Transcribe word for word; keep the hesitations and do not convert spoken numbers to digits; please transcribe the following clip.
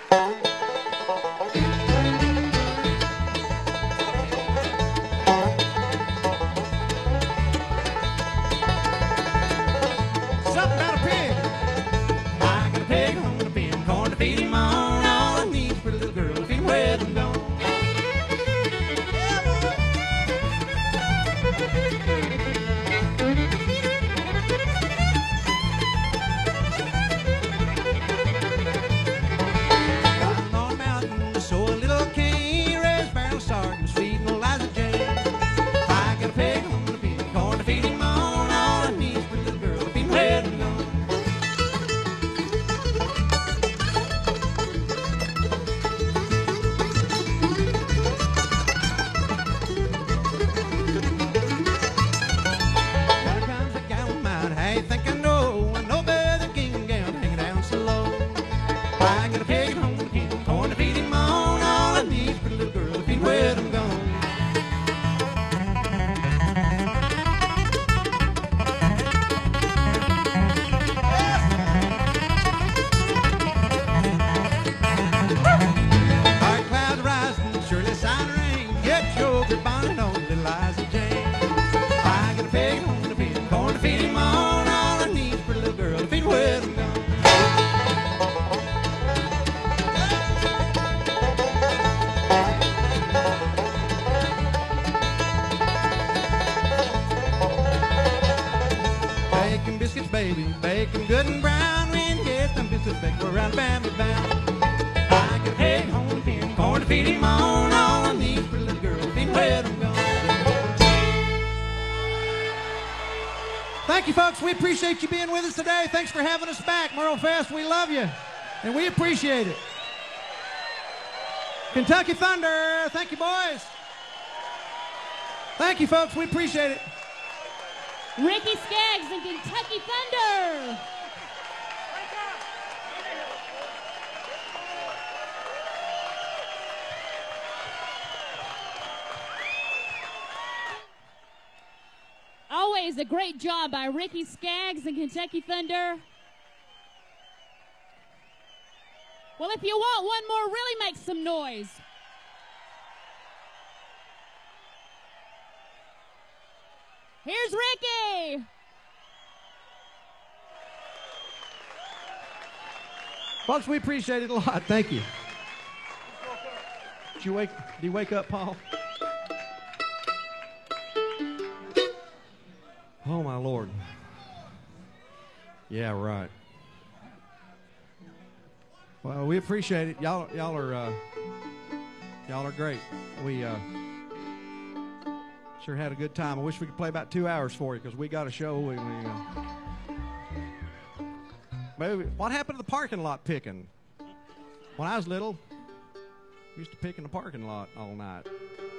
Thank you, folks. We appreciate you being with us today. Thanks for having us back, Merle Fest. We love you, and we appreciate it. Kentucky Thunder. Thank you, boys. Thank you, folks. We appreciate it. Ricky Skaggs and Kentucky Thunder. Always a great job by Ricky Skaggs and Kentucky Thunder. Well, if you want one more, really make some noise. Here's Ricky. Folks, we appreciate it a lot. Thank you. Did you wake, did you wake up, Paul? Oh, my Lord. Yeah, right. Well, we appreciate it. Y'all, y'all are, uh, y'all are great. We uh, sure had a good time. I wish we could play about two hours for you because we got a show. We, we, uh, maybe, what happened to the parking lot picking? When I was little, we used to pick in the parking lot all night.